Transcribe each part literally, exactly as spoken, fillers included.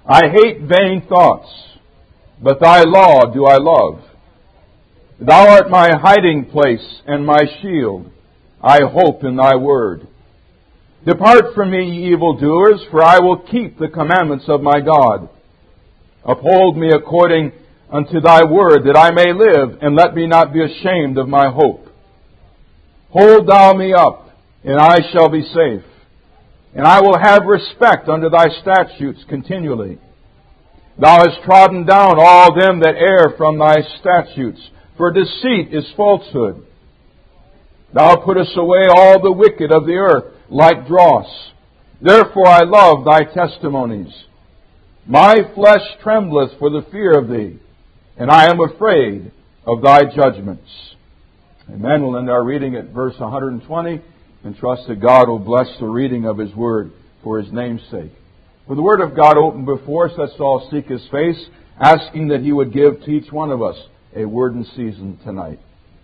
I hate vain thoughts, but thy law do I love. Thou art my hiding place and my shield. I hope in thy word. Depart from me, ye evildoers, for I will keep the commandments of my God. Uphold me according unto thy word, that I may live, and let me not be ashamed of my hope. Hold thou me up, and I shall be safe. And I will have respect unto thy statutes continually. Thou hast trodden down all them that err from thy statutes, for deceit is falsehood. Thou puttest away all the wicked of the earth like dross. Therefore I love thy testimonies. My flesh trembleth for the fear of thee, and I am afraid of thy judgments. Amen. We'll end our reading at verse one hundred twenty. And trust that God will bless the reading of His Word for His name's sake. With the Word of God open before us, let's all seek His face, asking that He would give to each one of us a word in season tonight.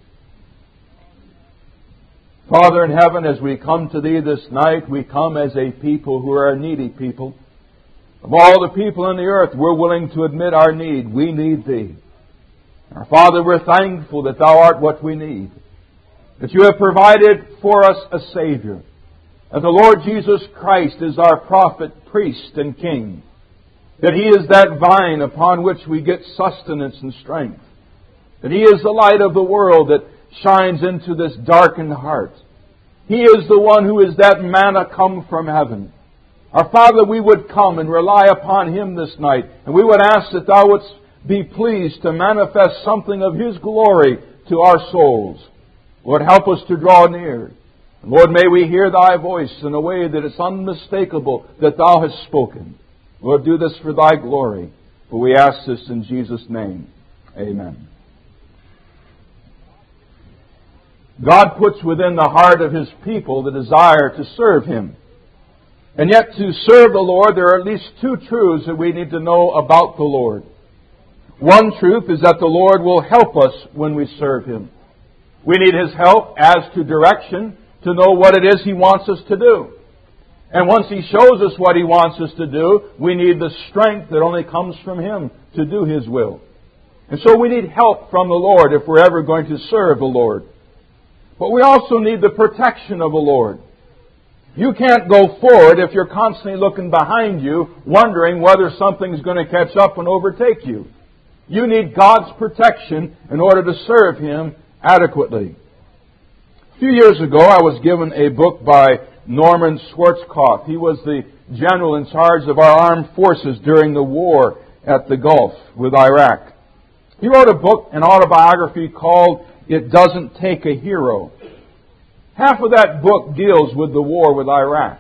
Father in heaven, as we come to Thee this night, we come as a people who are a needy people. Of all the people in the earth, we're willing to admit our need. We need Thee. Our Father, we're thankful that Thou art what we need. That You have provided for us a Savior. That the Lord Jesus Christ is our prophet, priest, and king. That He is that vine upon which we get sustenance and strength. That He is the light of the world that shines into this darkened heart. He is the one who is that manna come from heaven. Our Father, we would come and rely upon Him this night. And we would ask that Thou wouldst be pleased to manifest something of His glory to our souls. Lord, help us to draw near. And Lord, may we hear Thy voice in a way that it's unmistakable that Thou hast spoken. Lord, do this for Thy glory. For we ask this in Jesus' name. Amen. God puts within the heart of His people the desire to serve Him. And yet to serve the Lord, there are at least two truths that we need to know about the Lord. One truth is that the Lord will help us when we serve Him. We need His help as to direction to know what it is He wants us to do. And once He shows us what He wants us to do, we need the strength that only comes from Him to do His will. And so we need help from the Lord if we're ever going to serve the Lord. But we also need the protection of the Lord. You can't go forward if you're constantly looking behind you, wondering whether something's going to catch up and overtake you. You need God's protection in order to serve Him adequately. A few years ago, I was given a book by Norman Schwarzkopf. He was the general in charge of our armed forces during the war at the Gulf with Iraq. He wrote a book, an autobiography called It Doesn't Take a Hero. Half of that book deals with the war with Iraq.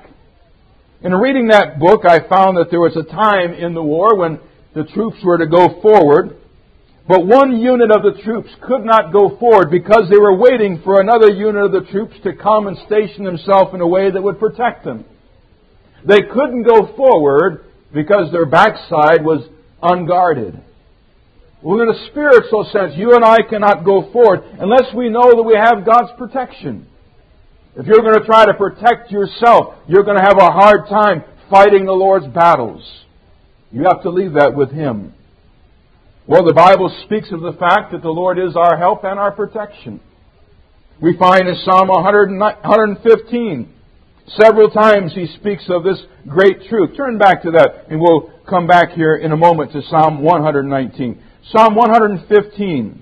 In reading that book, I found that there was a time in the war when the troops were to go forward, but one unit of the troops could not go forward because they were waiting for another unit of the troops to come and station themselves in a way that would protect them. They couldn't go forward because their backside was unguarded. Well, in a spiritual sense, you and I cannot go forward unless we know that we have God's protection. If you're going to try to protect yourself, you're going to have a hard time fighting the Lord's battles. You have to leave that with Him. Well, the Bible speaks of the fact that the Lord is our help and our protection. We find in Psalm one fifteen, several times He speaks of this great truth. Turn back to that and we'll come back here in a moment to Psalm one nineteen. Psalm one fifteen.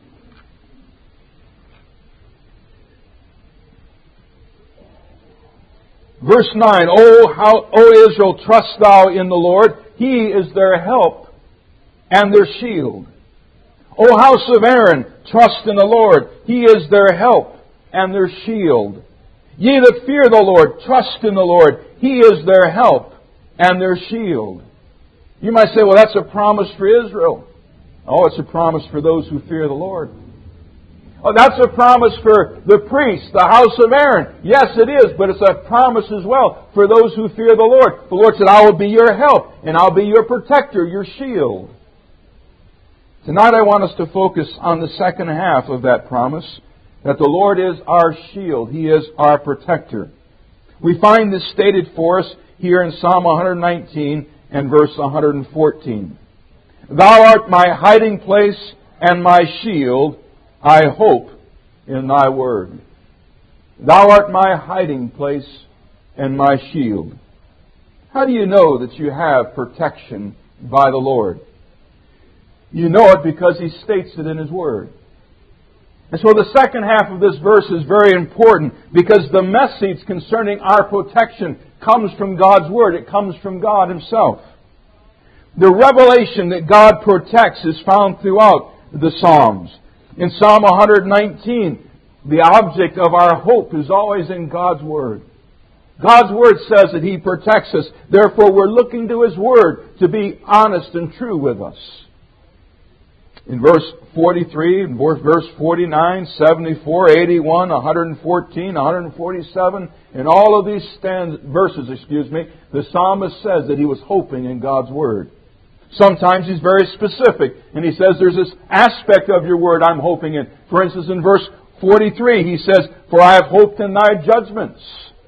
Verse nine, O, how, O Israel, trust thou in the Lord. He is their help and their shield. O house of Aaron, trust in the Lord. He is their help and their shield. Ye that fear the Lord, trust in the Lord. He is their help and their shield. You might say, well, that's a promise for Israel. Oh, it's a promise for those who fear the Lord. Oh, that's a promise for the priests, the house of Aaron. Yes, it is, but it's a promise as well for those who fear the Lord. The Lord said, I will be your help, and I'll be your protector, your shield. Tonight I want us to focus on the second half of that promise, that the Lord is our shield. He is our protector. We find this stated for us here in Psalm one nineteen and verse one hundred fourteen. Thou art my hiding place and my shield. I hope in thy word. Thou art my hiding place and my shield. How do you know that you have protection by the Lord? You know it because He states it in His Word. And so the second half of this verse is very important because the message concerning our protection comes from God's Word. It comes from God Himself. The revelation that God protects is found throughout the Psalms. In Psalm one hundred nineteen, the object of our hope is always in God's Word. God's Word says that He protects us. Therefore, we're looking to His Word to be honest and true with us. In verse forty-three, in verse forty-nine, seventy-four, eighty-one, one hundred fourteen, one hundred forty-seven, in all of these stand, verses, excuse me, the psalmist says that he was hoping in God's Word. Sometimes he's very specific, and he says there's this aspect of your Word I'm hoping in. For instance, in verse forty-three, he says, For I have hoped in thy judgments.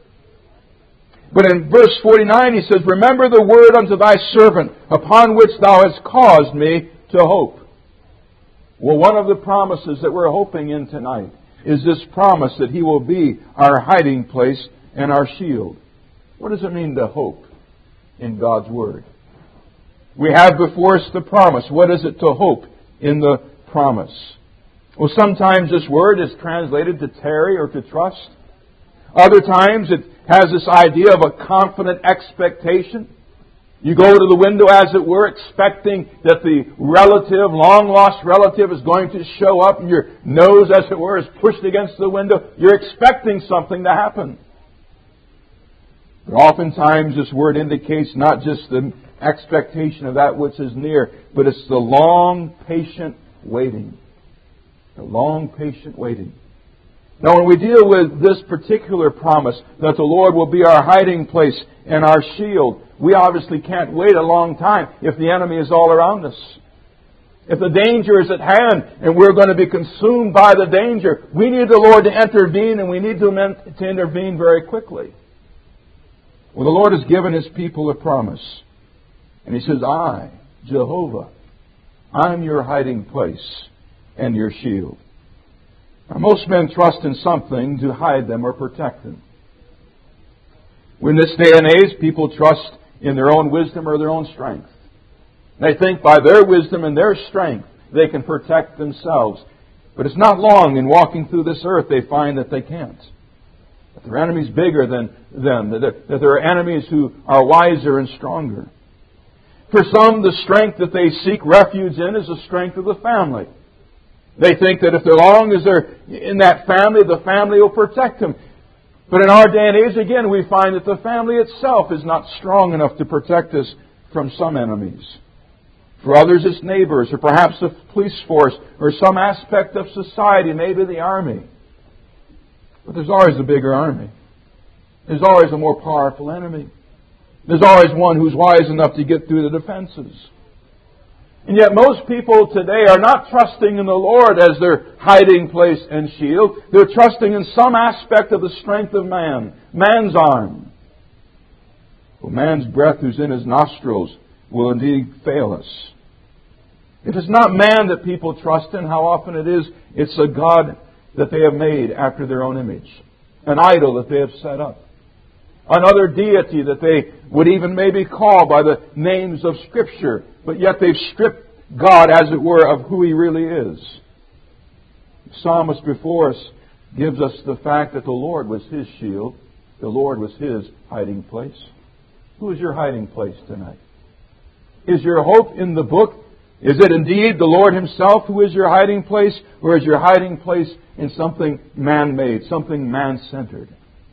But in verse forty-nine, he says, Remember the word unto thy servant, upon which thou hast caused me to hope. Well, one of the promises that we're hoping in tonight is this promise that He will be our hiding place and our shield. What does it mean to hope in God's Word? We have before us the promise. What is it to hope in the promise? Well, sometimes this word is translated to tarry or to trust. Other times it has this idea of a confident expectation. You go to the window, as it were, expecting that the relative, long-lost relative is going to show up, and your nose, as it were, is pushed against the window. You're expecting something to happen. But oftentimes this word indicates not just the expectation of that which is near, but it's the long, patient waiting. The long, patient waiting. Now, when we deal with this particular promise that the Lord will be our hiding place and our shield, we obviously can't wait a long time if the enemy is all around us. If the danger is at hand and we're going to be consumed by the danger, we need the Lord to intervene, and we need to intervene very quickly. Well, the Lord has given His people a promise. And He says, I, Jehovah, I'm your hiding place and your shield. Now, most men trust in something to hide them or protect them. In this day and age, people trust in their own wisdom or their own strength. They think by their wisdom and their strength they can protect themselves. But it's not long in walking through this earth they find that they can't. That their enemy's bigger than them. That there are enemies who are wiser and stronger. For some, the strength that they seek refuge in is the strength of the family. They think that if as long as they're in that family, the family will protect them. But in our day and age, again, we find that the family itself is not strong enough to protect us from some enemies. For others, it's neighbors, or perhaps the police force, or some aspect of society, maybe the army. But there's always a bigger army. There's always a more powerful enemy. There's always one who's wise enough to get through the defenses. And yet most people today are not trusting in the Lord as their hiding place and shield. They're trusting in some aspect of the strength of man, man's arm. Well, man's breath who's in his nostrils will indeed fail us. If it's not man that people trust in, how often it is, it's a God that they have made after their own image. An idol that they have set up. Another deity that they would even maybe call by the names of Scripture, but yet they've stripped God, as it were, of who He really is. The psalmist before us gives us the fact that the Lord was His shield. The Lord was His hiding place. Who is your hiding place tonight? Is your hope in the book? Is it indeed the Lord Himself who is your hiding place? Or is your hiding place in something man-made, something man-centered?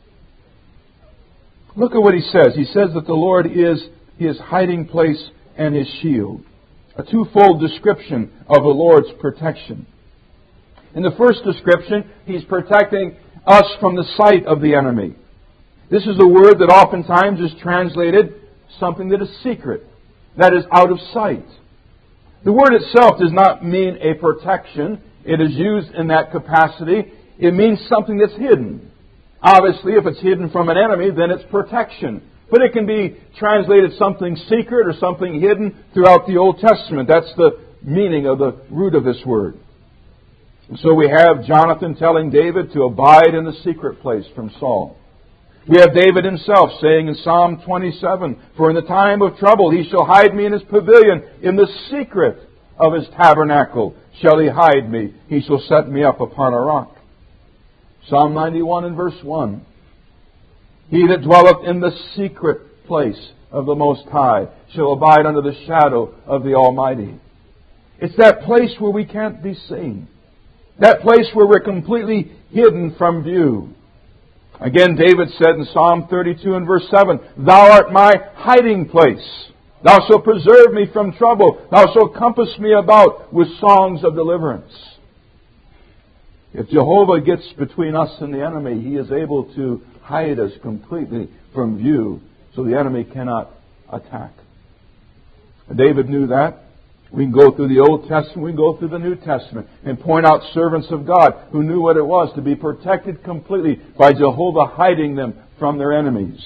Look at what he says. He says that the Lord is His hiding place and His shield. A twofold description of the Lord's protection. In the first description, He's protecting us from the sight of the enemy. This is a word that oftentimes is translated something that is secret, that is out of sight. The word itself does not mean a protection. It is used in that capacity. It means something that's hidden. Obviously, if it's hidden from an enemy, then it's protection. But it can be translated something secret or something hidden throughout the Old Testament. That's the meaning of the root of this word. And so we have Jonathan telling David to abide in the secret place from Saul. We have David himself saying in Psalm twenty-seven, "For in the time of trouble he shall hide me in his pavilion. In the secret of his tabernacle shall he hide me. He shall set me up upon a rock." Psalm ninety-one and verse one. "He that dwelleth in the secret place of the Most High shall abide under the shadow of the Almighty." It's that place where we can't be seen. That place where we're completely hidden from view. Again, David said in Psalm thirty-two and verse seven, "Thou art my hiding place. Thou shalt preserve me from trouble. Thou shalt compass me about with songs of deliverance." If Jehovah gets between us and the enemy, He is able to hide us completely from view so the enemy cannot attack. David knew that. We can go through the Old Testament, we can go through the New Testament and point out servants of God who knew what it was to be protected completely by Jehovah hiding them from their enemies.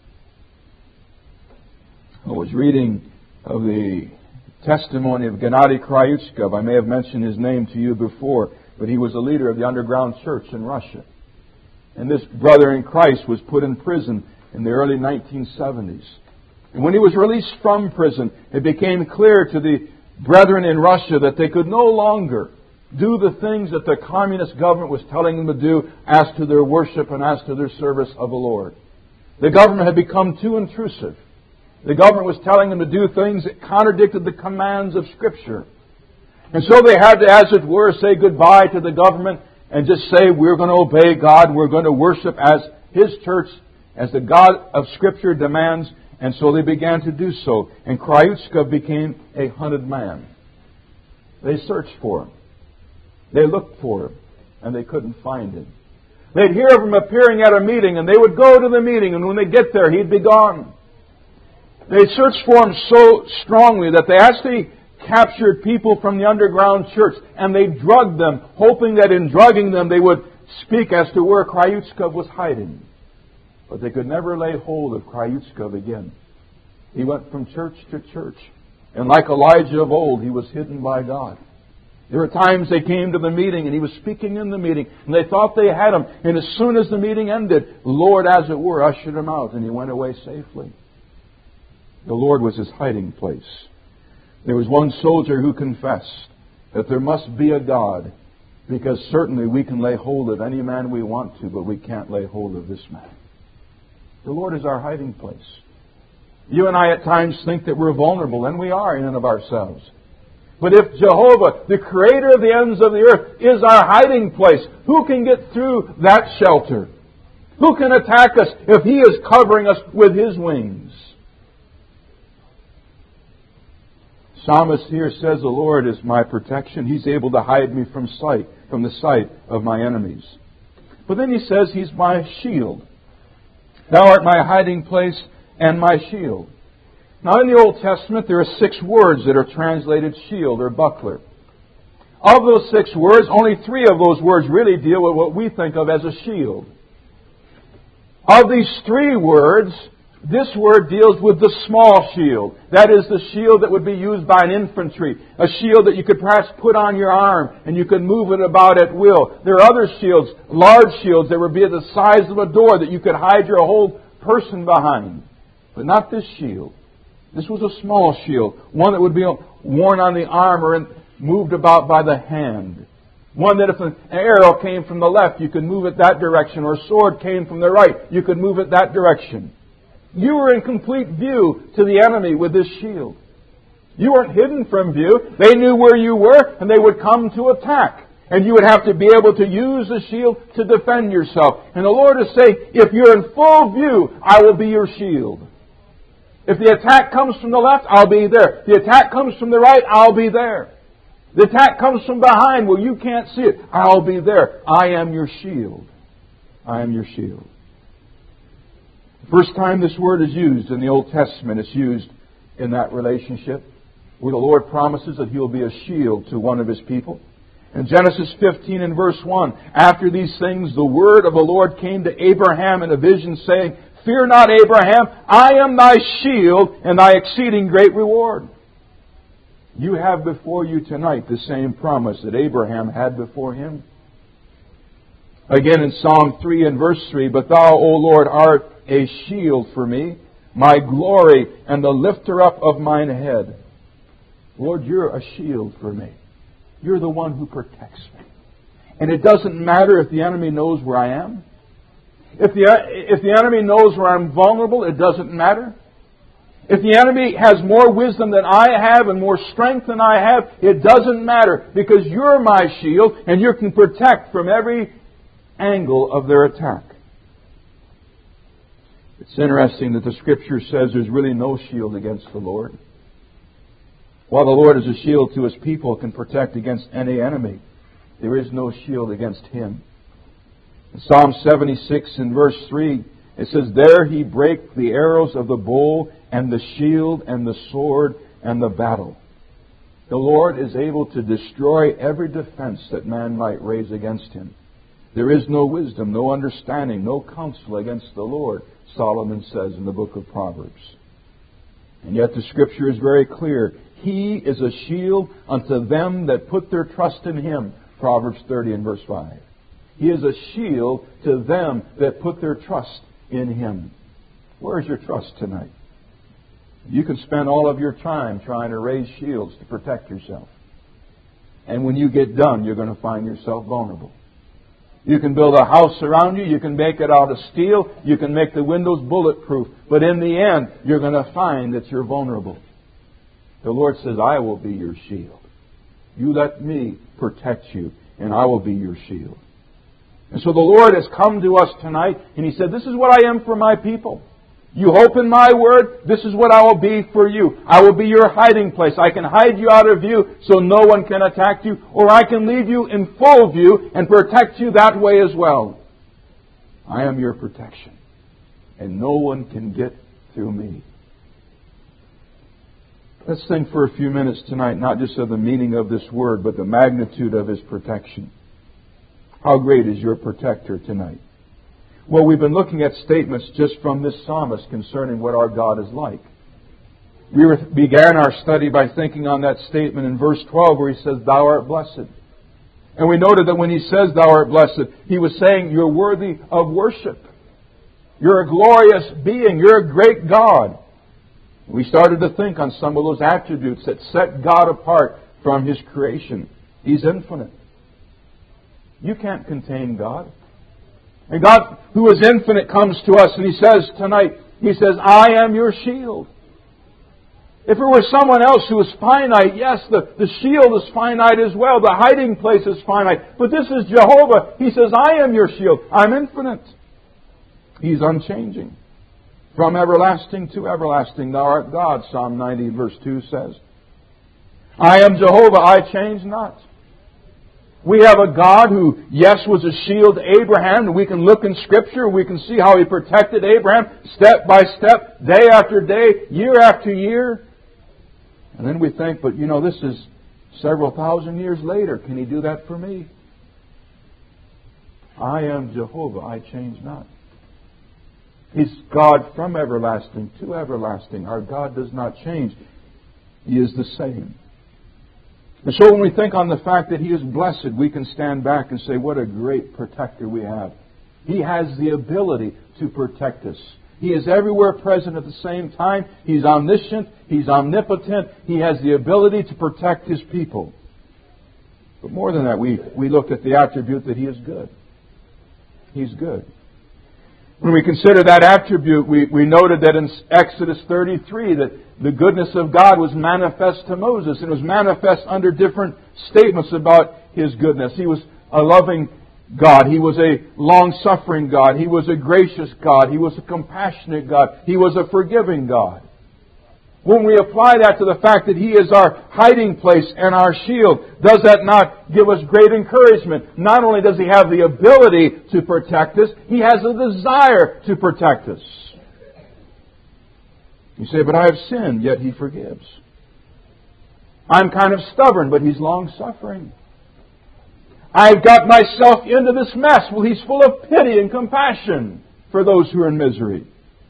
I was reading of the testimony of Gennady Kryuchkov. I may have mentioned his name to you before, but he was a leader of the underground church in Russia. And this brother in Christ was put in prison in the early nineteen seventies. And when he was released from prison, it became clear to the brethren in Russia that they could no longer do the things that the communist government was telling them to do as to their worship and as to their service of the Lord. The government had become too intrusive. The government was telling them to do things that contradicted the commands of Scripture. And so they had to, as it were, say goodbye to the government and just say, we're going to obey God, we're going to worship as His church, as the God of Scripture demands. And so they began to do so. And Kryuchkov became a hunted man. They searched for him. They looked for him. And they couldn't find him. They'd hear of him appearing at a meeting, and they would go to the meeting, and when they get there, he'd be gone. They searched for him so strongly that they actually captured people from the underground church, and they drugged them, hoping that in drugging them they would speak as to where Kryuchkov was hiding. But they could never lay hold of Kryuchkov again. He went from church to church. And like Elijah of old, he was hidden by God. There were times they came to the meeting and he was speaking in the meeting. And they thought they had him. And as soon as the meeting ended, the Lord, as it were, ushered him out. And he went away safely. The Lord was his hiding place. There was one soldier who confessed that there must be a God. Because certainly we can lay hold of any man we want to, but we can't lay hold of this man. The Lord is our hiding place. You and I at times think that we're vulnerable, and we are in and of ourselves. But if Jehovah, the Creator of the ends of the earth, is our hiding place, who can get through that shelter? Who can attack us if He is covering us with His wings? Psalmist here says, the Lord is my protection. He's able to hide me from sight, from the sight of my enemies. But then he says He's my shield. Thou art my hiding place and my shield. Now in the Old Testament there are six words that are translated shield or buckler. Of those six words, only three of those words really deal with what we think of as a shield. Of these three words, this word deals with the small shield. That is the shield that would be used by an infantry. A shield that you could perhaps put on your arm and you could move it about at will. There are other shields, large shields that would be the size of a door that you could hide your whole person behind. But not this shield. This was a small shield. One that would be worn on the arm or moved about by the hand. One that if an arrow came from the left, you could move it that direction. Or a sword came from the right, you could move it that direction. You were in complete view to the enemy with this shield. You weren't hidden from view. They knew where you were, and they would come to attack. And you would have to be able to use the shield to defend yourself. And the Lord is saying, if you're in full view, I will be your shield. If the attack comes from the left, I'll be there. If the attack comes from the right, I'll be there. The attack comes from behind where you can't see it, I'll be there. I am your shield. I am your shield. The first time this word is used in the Old Testament, it's used in that relationship where the Lord promises that He will be a shield to one of His people. In Genesis fifteen and verse one, after these things, the word of the Lord came to Abraham in a vision, saying, Fear not, Abraham, I am thy shield and thy exceeding great reward. You have before you tonight the same promise that Abraham had before him. Again in Psalm three and verse three, But thou, O Lord, art a shield for me, my glory and the lifter up of mine head. Lord, you're a shield for me. You're the one who protects me. And it doesn't matter if the enemy knows where I am. If the, if the enemy knows where I'm vulnerable, it doesn't matter. If the enemy has more wisdom than I have and more strength than I have, it doesn't matter, because you're my shield and you can protect from every angle of their attack. It's interesting that the Scripture says there's really no shield against the Lord. While the Lord is a shield to His people, can protect against any enemy, there is no shield against Him. In Psalm seventy-six and verse three, it says, There He brake the arrows of the bow and the shield and the sword and the battle. The Lord is able to destroy every defense that man might raise against Him. There is no wisdom, no understanding, no counsel against the Lord, Solomon says in the book of Proverbs. And yet the Scripture is very clear. He is a shield unto them that put their trust in Him, Proverbs thirty and verse five. He is a shield to them that put their trust in Him. Where is your trust tonight? You can spend all of your time trying to raise shields to protect yourself. And when you get done, you're going to find yourself vulnerable. You can build a house around you. You can make it out of steel. You can make the windows bulletproof. But in the end, you're going to find that you're vulnerable. The Lord says, I will be your shield. You let me protect you, and I will be your shield. And so the Lord has come to us tonight, and He said, this is what I am for my people. You hope in my word, this is what I will be for you. I will be your hiding place. I can hide you out of view so no one can attack you, or I can leave you in full view and protect you that way as well. I am your protection, and no one can get through me. Let's think for a few minutes tonight, not just of the meaning of this word, but the magnitude of His protection. How great is your protector tonight? Well, we've been looking at statements just from this psalmist concerning what our God is like. We began our study by thinking on that statement in verse twelve where He says, Thou art blessed. And we noted that when He says, Thou art blessed, He was saying, you're worthy of worship. You're a glorious being. You're a great God. We started to think on some of those attributes that set God apart from His creation. He's infinite. You can't contain God. And God, who is infinite, comes to us and He says tonight, He says, I am your shield. If it were someone else who was finite, yes, the, the shield is finite as well. The hiding place is finite. But this is Jehovah. He says, I am your shield. I'm infinite. He's unchanging. From everlasting to everlasting, Thou art God, Psalm ninety verse two says. I am Jehovah, I change not. We have a God who, yes, was a shield to Abraham, and we can look in Scripture, we can see how He protected Abraham step by step, day after day, year after year. And then we think, but you know, this is several thousand years later. Can He do that for me? I am Jehovah, I change not. He's God from everlasting to everlasting. Our God does not change. He is the same. And so when we think on the fact that He is blessed, we can stand back and say, what a great protector we have. He has the ability to protect us. He is everywhere present at the same time. He's omniscient. He's omnipotent. He has the ability to protect His people. But more than that, we, we looked at the attribute that He is good. He's good. When we consider that attribute, we, we noted that in Exodus thirty-three that the goodness of God was manifest to Moses. And it was manifest under different statements about His goodness. He was a loving God. He was a long-suffering God. He was a gracious God. He was a compassionate God. He was a forgiving God. When we apply that to the fact that He is our hiding place and our shield, does that not give us great encouragement? Not only does He have the ability to protect us, He has a desire to protect us. You say, but I have sinned, yet He forgives. I'm kind of stubborn, but He's long-suffering. I've got myself into this mess. Well, He's full of pity and compassion for those who are in misery.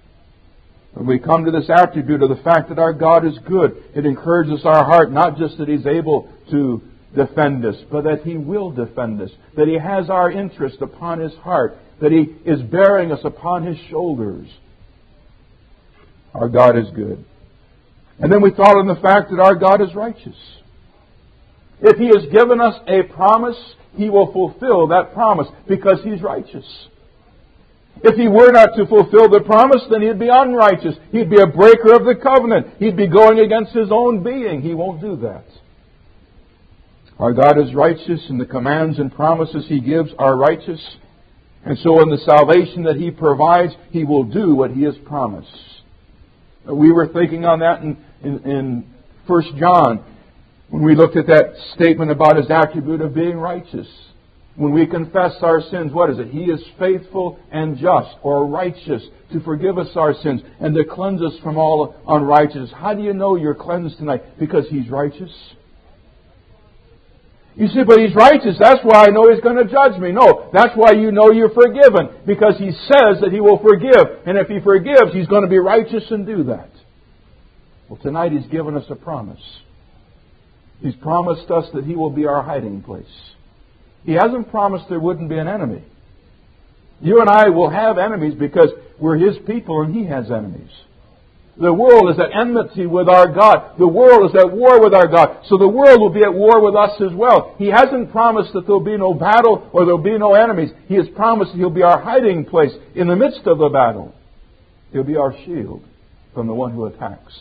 When we come to this attribute of the fact that our God is good, it encourages our heart, not just that He's able to defend us, but that He will defend us, that He has our interest upon His heart, that He is bearing us upon His shoulders. Our God is good. And then we thought on the fact that our God is righteous. If He has given us a promise, He will fulfill that promise because He's righteous. If He were not to fulfill the promise, then He'd be unrighteous. He'd be a breaker of the covenant. He'd be going against His own being. He won't do that. Our God is righteous, and the commands and promises He gives are righteous. And so in the salvation that He provides, He will do what He has promised. We were thinking on that in, in, in First John, when we looked at that statement about His attribute of being righteous. When we confess our sins, what is it? He is faithful and just, or righteous, to forgive us our sins and to cleanse us from all unrighteousness. How do you know you're cleansed tonight? Because He's righteous. You say, but He's righteous. That's why I know He's going to judge me. No, that's why you know you're forgiven. Because He says that He will forgive. And if He forgives, He's going to be righteous and do that. Well, tonight He's given us a promise. He's promised us that He will be our hiding place. He hasn't promised there wouldn't be an enemy. You and I will have enemies because we're His people and He has enemies. The world is at enmity with our God. The world is at war with our God. So the world will be at war with us as well. He hasn't promised that there'll be no battle or there'll be no enemies. He has promised that He'll be our hiding place in the midst of the battle. He'll be our shield from the one who attacks.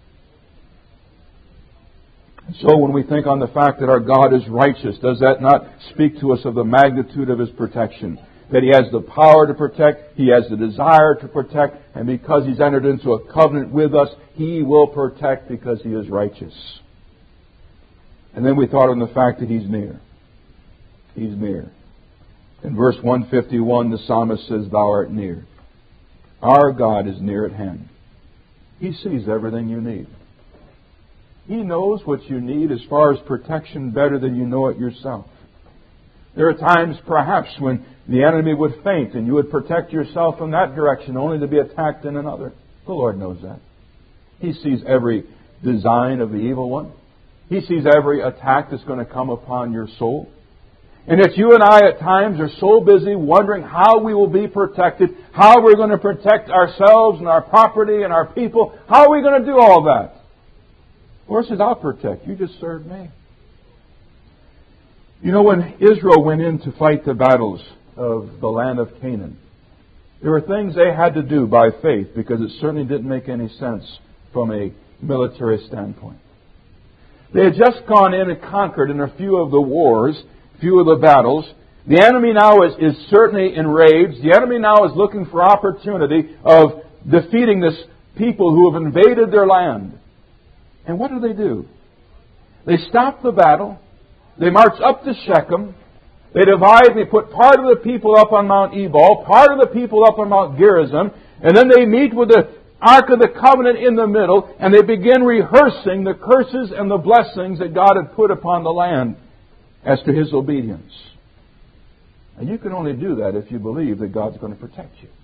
So when we think on the fact that our God is righteous, does that not speak to us of the magnitude of His protection? That He has the power to protect, He has the desire to protect, and because He's entered into a covenant with us, He will protect because He is righteous. And then we thought on the fact that He's near. He's near. In verse one fifty-one, the psalmist says, Thou art near. Our God is near at hand. He sees everything you need. He knows what you need as far as protection better than you know it yourself. There are times, perhaps, when the enemy would faint and you would protect yourself in that direction only to be attacked in another. The Lord knows that. He sees every design of the evil one. He sees every attack that's going to come upon your soul. And if you and I at times are so busy wondering how we will be protected, how we're going to protect ourselves and our property and our people, how are we going to do all that? The Lord says, I'll protect. You just serve me. You know, when Israel went in to fight the battles of the land of Canaan, there were things they had to do by faith because it certainly didn't make any sense from a military standpoint. They had just gone in and conquered in a few of the wars, a few of the battles. The enemy now is, is certainly enraged. The enemy now is looking for opportunity of defeating this people who have invaded their land. And what do they do? They stop the battle. They march up to Shechem. They divide. They put part of the people up on Mount Ebal, part of the people up on Mount Gerizim, and then they meet with the Ark of the Covenant in the middle, and they begin rehearsing the curses and the blessings that God had put upon the land as to His obedience. And you can only do that if you believe that God's going to protect you.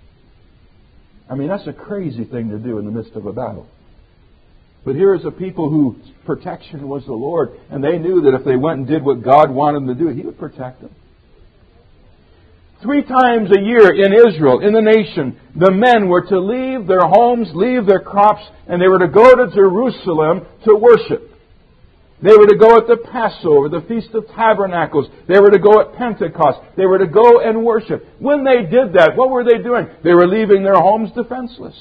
I mean, that's a crazy thing to do in the midst of a battle. But here is a people whose protection was the Lord, and they knew that if they went and did what God wanted them to do, He would protect them. Three times a year in Israel, in the nation, the men were to leave their homes, leave their crops, and they were to go to Jerusalem to worship. They were to go at the Passover, the Feast of Tabernacles. They were to go at Pentecost. They were to go and worship. When they did that, what were they doing? They were leaving their homes defenseless.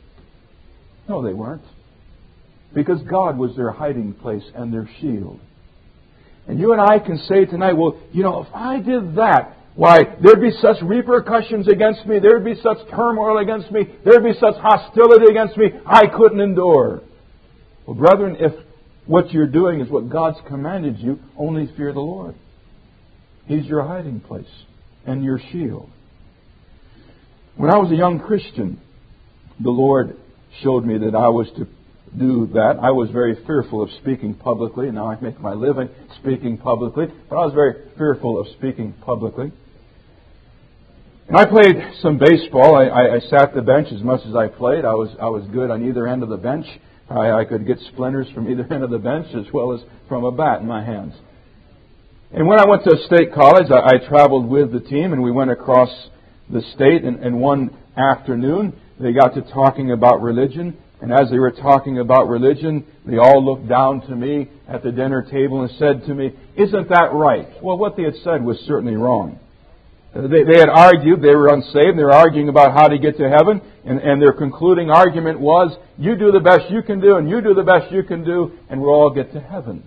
No, they weren't. Because God was their hiding place and their shield. And you and I can say tonight, well, you know, if I did that, why, there'd be such repercussions against me, there'd be such turmoil against me, there'd be such hostility against me, I couldn't endure. Well, brethren, if what you're doing is what God's commanded you, only fear the Lord. He's your hiding place and your shield. When I was a young Christian, the Lord showed me that I was to do that. I was very fearful of speaking publicly. Now I make my living speaking publicly, but I was very fearful of speaking publicly. And I played some baseball. I, I, I sat the bench as much as I played. I was I was good on either end of the bench. I, I could get splinters from either end of the bench as well as from a bat in my hands. And when I went to State College, I, I traveled with the team, and we went across the state. And, and one afternoon, they got to talking about religion. And as they were talking about religion, they all looked down to me at the dinner table and said to me, "Isn't that right?" Well, what they had said was certainly wrong. They, they had argued, they were unsaved, they were arguing about how to get to heaven, and, and their concluding argument was, you do the best you can do, and you do the best you can do, and we'll all get to heaven.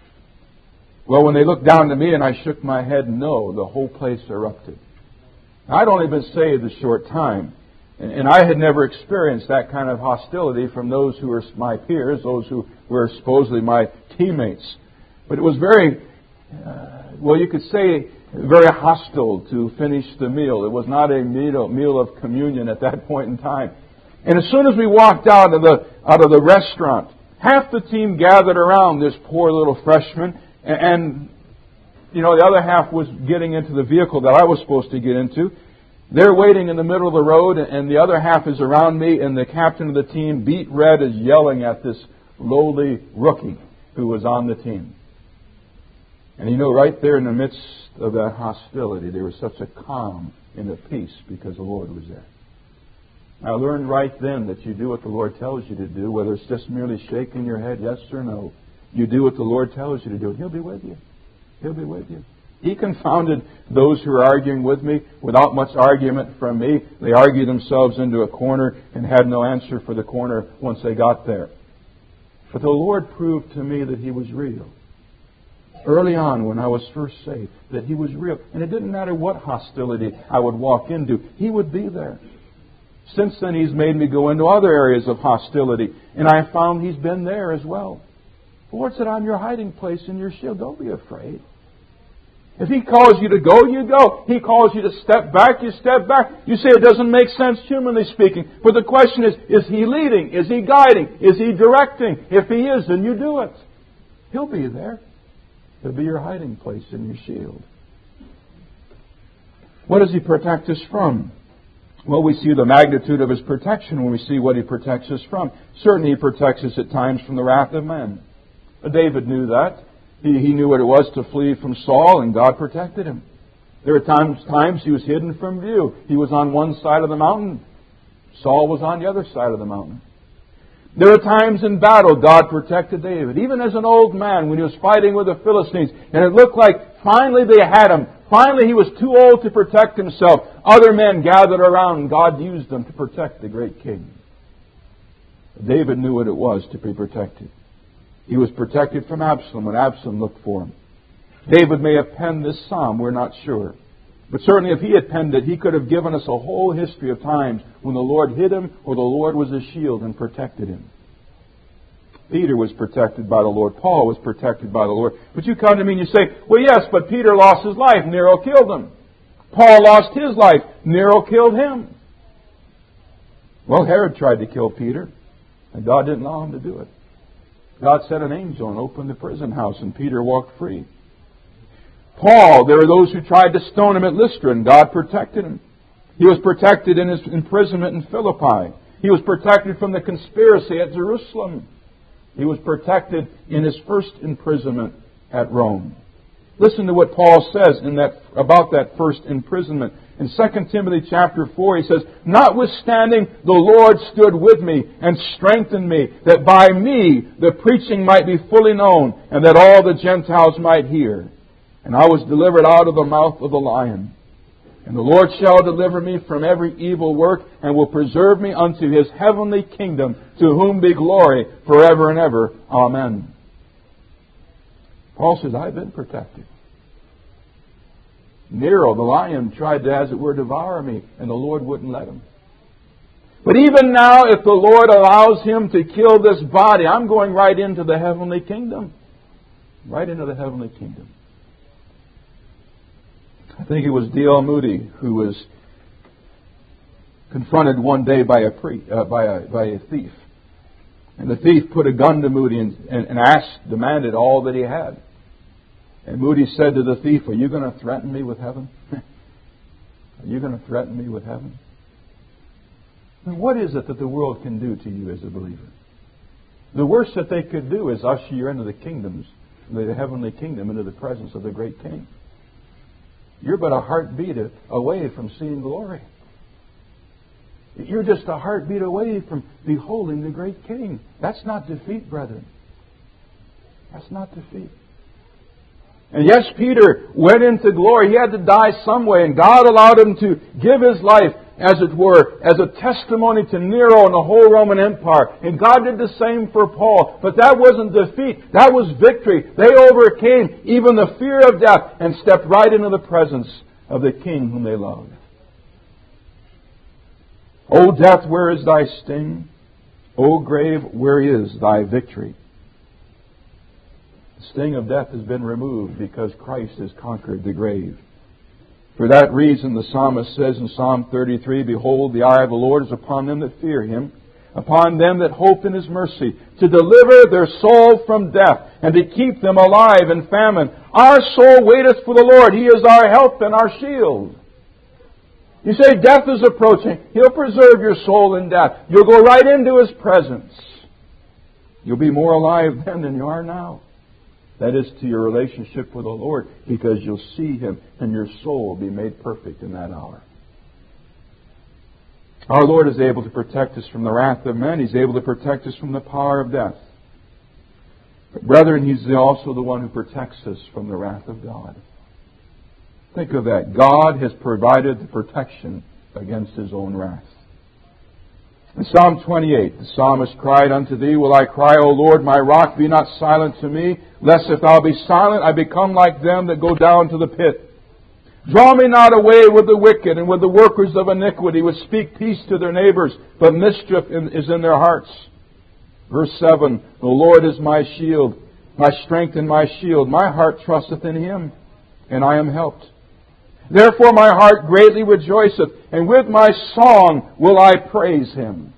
Well, when they looked down to me and I shook my head no, the whole place erupted. I'd only been saved a short time, and, and I had never experienced that kind of hostility from those who were my peers, those who were supposedly my teammates. But it was very, uh, well, you could say, very hostile to finish the meal. It was not a meal, meal of communion at that point in time. And as soon as we walked out of the out of the restaurant, half the team gathered around this poor little freshman, and, and you know the other half was getting into the vehicle that I was supposed to get into. They're waiting in the middle of the road, and the other half is around me, and the captain of the team, beat red, is yelling at this lowly rookie who was on the team. And you know, right there in the midst of that hostility, there was such a calm and a peace because the Lord was there. I learned right then that you do what the Lord tells you to do, whether it's just merely shaking your head, yes or no. You do what the Lord tells you to do, and He'll be with you. He'll be with you. He confounded those who were arguing with me without much argument from me. They argued themselves into a corner and had no answer for the corner once they got there. But the Lord proved to me that He was real. Early on, when I was first saved, that He was real. And it didn't matter what hostility I would walk into, He would be there. Since then, He's made me go into other areas of hostility, and I found He's been there as well. The Lord said, I'm your hiding place and your shield. Don't be afraid. If He calls you to go, you go. He calls you to step back, you step back. You say it doesn't make sense, humanly speaking. But the question is, is He leading? Is He guiding? Is He directing? If He is, then you do it. He'll be there. He'll be your hiding place and your shield. What does He protect us from? Well, we see the magnitude of His protection when we see what He protects us from. Certainly He protects us at times from the wrath of men. David knew that. He, he knew what it was to flee from Saul, and God protected him. There were times, times he was hidden from view. He was on one side of the mountain. Saul was on the other side of the mountain. There were times in battle God protected David. Even as an old man when he was fighting with the Philistines, and it looked like finally they had him. Finally he was too old to protect himself. Other men gathered around, and God used them to protect the great king. David knew what it was to be protected. He was protected from Absalom when Absalom looked for him. David may have penned this psalm, we're not sure. But certainly if he had penned it, he could have given us a whole history of times when the Lord hid him or the Lord was his shield and protected him. Peter was protected by the Lord. Paul was protected by the Lord. But you come to me and you say, well, yes, but Peter lost his life. Nero killed him. Paul lost his life. Nero killed him. Well, Herod tried to kill Peter, and God didn't allow him to do it. God sent an angel and opened the prison house, and Peter walked free. Paul, there were those who tried to stone him at Lystra, and God protected him. He was protected in his imprisonment in Philippi. He was protected from the conspiracy at Jerusalem. He was protected in his first imprisonment at Rome. Listen to what Paul says in that about that first imprisonment. In Second Timothy chapter four, he says, notwithstanding the Lord stood with me and strengthened me, that by me the preaching might be fully known, and that all the Gentiles might hear. And I was delivered out of the mouth of the lion. And the Lord shall deliver me from every evil work, and will preserve me unto His heavenly kingdom, to whom be glory forever and ever. Amen. Paul says, I've been protected. Nero, the lion, tried to, as it were, devour me, and the Lord wouldn't let him. But even now, if the Lord allows him to kill this body, I'm going right into the heavenly kingdom. Right into the heavenly kingdom. I think it was D L Moody who was confronted one day by a, pre, uh, by a, by a thief. And the thief put a gun to Moody and, and, and asked, demanded all that he had. And Moody said to the thief, are you going to threaten me with heaven? Are you going to threaten me with heaven? And what is it that the world can do to you as a believer? The worst that they could do is usher you into the kingdoms, the heavenly kingdom, into the presence of the great King. You're but a heartbeat away from seeing glory. You're just a heartbeat away from beholding the great King. That's not defeat, brethren. That's not defeat. And yes, Peter went into glory. He had to die some way, and God allowed him to give his life, as it were, as a testimony to Nero and the whole Roman Empire. And God did the same for Paul. But that wasn't defeat. That was victory. They overcame even the fear of death and stepped right into the presence of the King whom they loved. O death, where is thy sting? O grave, where is thy victory? The sting of death has been removed because Christ has conquered the grave. For that reason, the psalmist says in Psalm thirty-three, Behold, the eye of the Lord is upon them that fear Him, upon them that hope in His mercy, to deliver their soul from death, and to keep them alive in famine. Our soul waiteth for the Lord. He is our help and our shield. You say death is approaching. He'll preserve your soul in death. You'll go right into His presence. You'll be more alive then than you are now. That is to your relationship with the Lord, because you'll see Him and your soul will be made perfect in that hour. Our Lord is able to protect us from the wrath of men. He's able to protect us from the power of death. But brethren, He's also the one who protects us from the wrath of God. Think of that. God has provided the protection against His own wrath. In Psalm twenty-eight, the psalmist cried, Unto Thee will I cry, O Lord, my rock, be not silent to me, lest if Thou be silent, I become like them that go down to the pit. Draw me not away with the wicked and with the workers of iniquity, which speak peace to their neighbors, but mischief is in their hearts. Verse seven, The Lord is my shield, my strength and my shield. My heart trusteth in Him, and I am helped. Therefore my heart greatly rejoiceth, and with my song will I praise Him.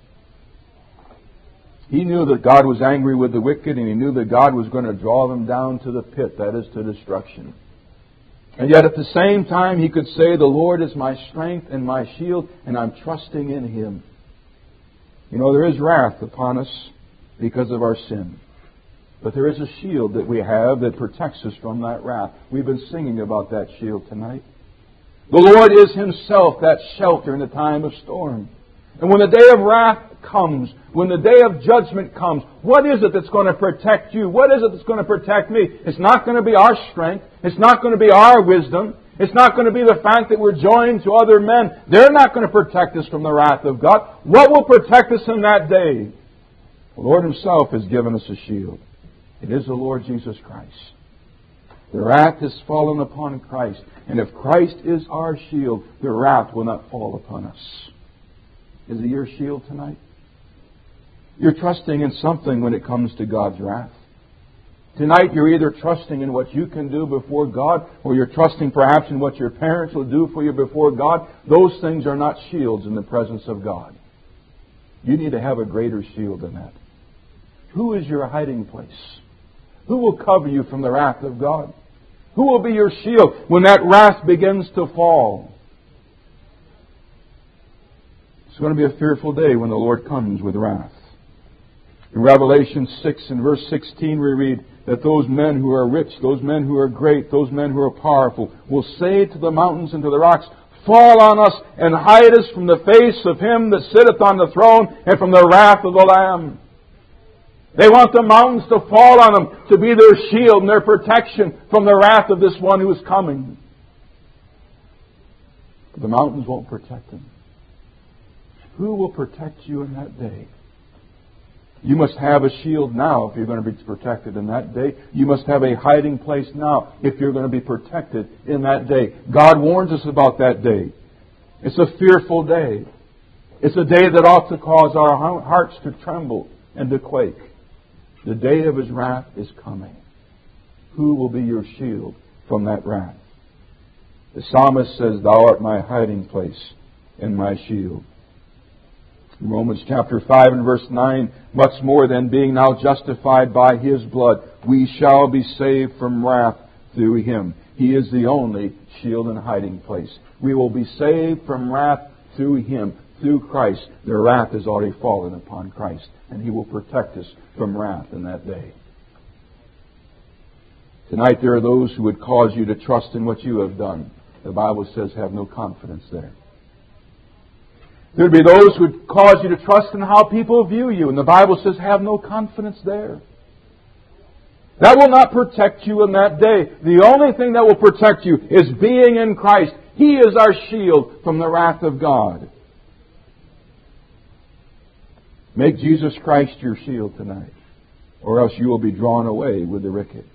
He knew that God was angry with the wicked, and he knew that God was going to draw them down to the pit, that is, to destruction. And yet at the same time he could say, The Lord is my strength and my shield, and I'm trusting in Him. You know, there is wrath upon us because of our sin. But there is a shield that we have that protects us from that wrath. We've been singing about that shield tonight. The Lord is Himself that shelter in the time of storm. And when the day of wrath comes, when the day of judgment comes, what is it that's going to protect you? What is it that's going to protect me? It's not going to be our strength. It's not going to be our wisdom. It's not going to be the fact that we're joined to other men. They're not going to protect us from the wrath of God. What will protect us in that day? The Lord Himself has given us a shield. It is the Lord Jesus Christ. The wrath has fallen upon Christ. And if Christ is our shield, the wrath will not fall upon us. Is He your shield tonight? You're trusting in something when it comes to God's wrath. Tonight you're either trusting in what you can do before God, or you're trusting perhaps in what your parents will do for you before God. Those things are not shields in the presence of God. You need to have a greater shield than that. Who is your hiding place? Who will cover you from the wrath of God? Who will be your shield when that wrath begins to fall? It's going to be a fearful day when the Lord comes with wrath. In Revelation six and verse sixteen we read that those men who are rich, those men who are great, those men who are powerful will say to the mountains and to the rocks, Fall on us and hide us from the face of Him that sitteth on the throne and from the wrath of the Lamb. They want the mountains to fall on them to be their shield and their protection from the wrath of this one who is coming. But the mountains won't protect them. Who will protect you in that day? You must have a shield now if you're going to be protected in that day. You must have a hiding place now if you're going to be protected in that day. God warns us about that day. It's a fearful day. It's a day that ought to cause our hearts to tremble and to quake. The day of His wrath is coming. Who will be your shield from that wrath? The psalmist says, Thou art my hiding place and my shield. In Romans chapter five and verse nine, much more than being now justified by His blood, we shall be saved from wrath through Him. He is the only shield and hiding place. We will be saved from wrath through Him, through Christ. Their wrath has already fallen upon Christ, and He will protect us from wrath in that day. Tonight there are those who would cause you to trust in what you have done. The Bible says have no confidence there. There would be those who would cause you to trust in how people view you, and the Bible says have no confidence there. That will not protect you in that day. The only thing that will protect you is being in Christ. He is our shield from the wrath of God. Make Jesus Christ your shield tonight, or else you will be drawn away with the wicked.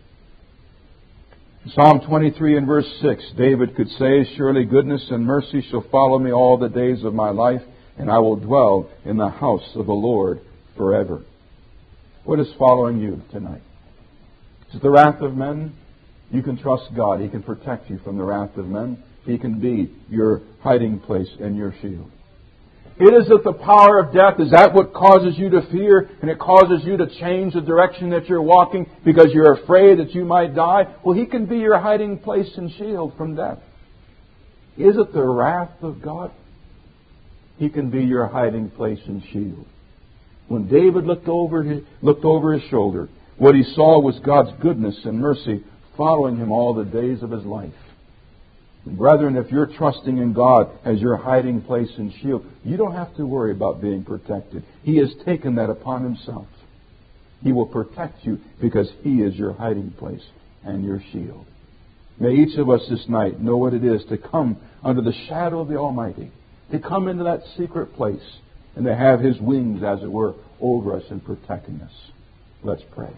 Psalm twenty-three and verse six, David could say, surely goodness and mercy shall follow me all the days of my life, and I will dwell in the house of the Lord forever. What is following you tonight? Is it the wrath of men? You can trust God. He can protect you from the wrath of men. He can be your hiding place and your shield. It is it the power of death. Is that what causes you to fear and it causes you to change the direction that you're walking because you're afraid that you might die? Well, He can be your hiding place and shield from death. Is it the wrath of God? He can be your hiding place and shield. When David looked over his, looked over his shoulder, what he saw was God's goodness and mercy following him all the days of his life. And brethren, if you're trusting in God as your hiding place and shield, you don't have to worry about being protected. He has taken that upon Himself. He will protect you because He is your hiding place and your shield. May each of us this night know what it is to come under the shadow of the Almighty, to come into that secret place and to have His wings, as it were, over us and protecting us. Let's pray.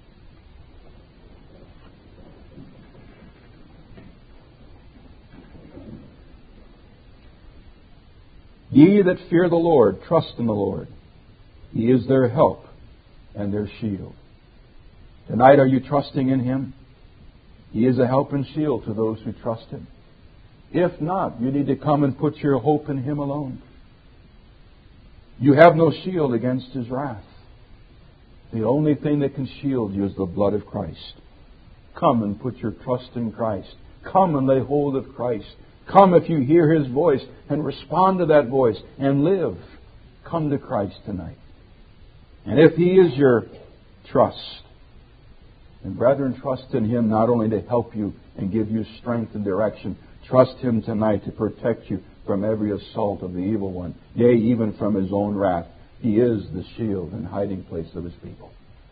Ye that fear the Lord, trust in the Lord. He is their help and their shield. Tonight, are you trusting in Him? He is a help and shield to those who trust Him. If not, you need to come and put your hope in Him alone. You have no shield against His wrath. The only thing that can shield you is the blood of Christ. Come and put your trust in Christ. Come and lay hold of Christ. Come if you hear His voice and respond to that voice and live. Come to Christ tonight. And if He is your trust, and brethren, trust in Him not only to help you and give you strength and direction, trust Him tonight to protect you from every assault of the evil one, yea, even from His own wrath. He is the shield and hiding place of His people.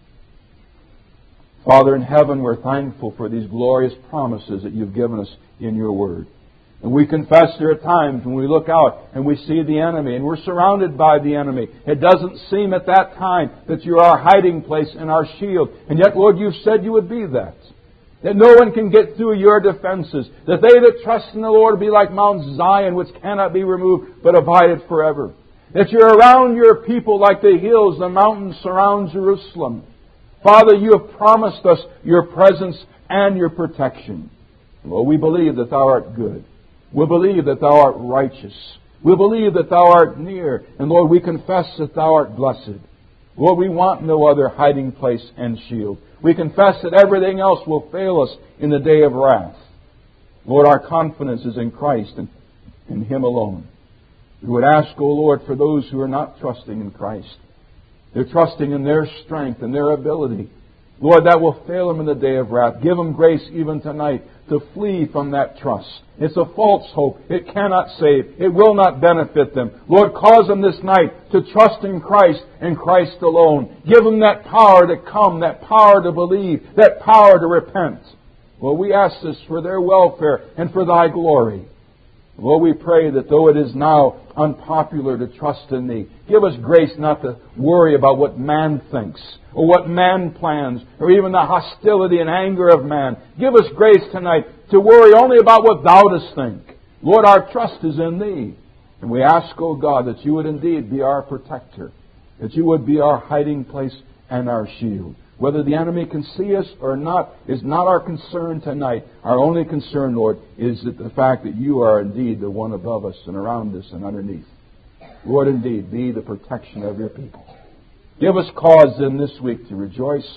Father in heaven, we're thankful for these glorious promises that You've given us in Your Word. And we confess there are times when we look out and we see the enemy and we're surrounded by the enemy. It doesn't seem at that time that You're our hiding place and our shield. And yet, Lord, You've said You would be that. That no one can get through Your defenses. That they that trust in the Lord will be like Mount Zion, which cannot be removed, but abideth forever. That You're around Your people like the hills, the mountains surround Jerusalem. Father, You have promised us Your presence and Your protection. Lord, we believe that Thou art good. We believe that Thou art righteous. We believe that Thou art near. And Lord, we confess that Thou art blessed. Lord, we want no other hiding place and shield. We confess that everything else will fail us in the day of wrath. Lord, our confidence is in Christ and in Him alone. We would ask, O Lord, for those who are not trusting in Christ. They're trusting in their strength and their ability. Lord, that will fail them in the day of wrath. Give them grace even tonight to flee from that trust. It's a false hope. It cannot save. It will not benefit them. Lord, cause them this night to trust in Christ and Christ alone. Give them that power to come, that power to believe, that power to repent. Lord, we ask this for their welfare and for Thy glory. Lord, we pray that though it is now unpopular to trust in Thee, give us grace not to worry about what man thinks or what man plans or even the hostility and anger of man. Give us grace tonight to worry only about what Thou dost think. Lord, our trust is in Thee. And we ask, O God, that You would indeed be our protector, that You would be our hiding place and our shield. Whether the enemy can see us or not is not our concern tonight. Our only concern, Lord, is that the fact that You are indeed the one above us and around us and underneath. Lord, indeed, be the protection of Your people. Give us cause then this week to rejoice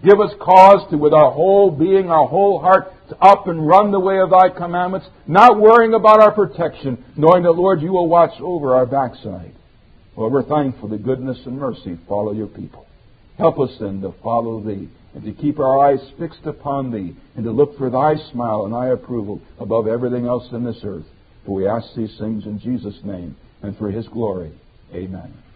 Give us cause to, with our whole being, our whole heart, to up and run the way of Thy commandments, not worrying about our protection, knowing that, Lord, You will watch over our backside. Lord, we're thankful that goodness and mercy follow Your people. Help us then to follow Thee, and to keep our eyes fixed upon Thee, and to look for Thy smile and Thy approval above everything else in this earth. For we ask these things in Jesus' name, and for His glory. Amen.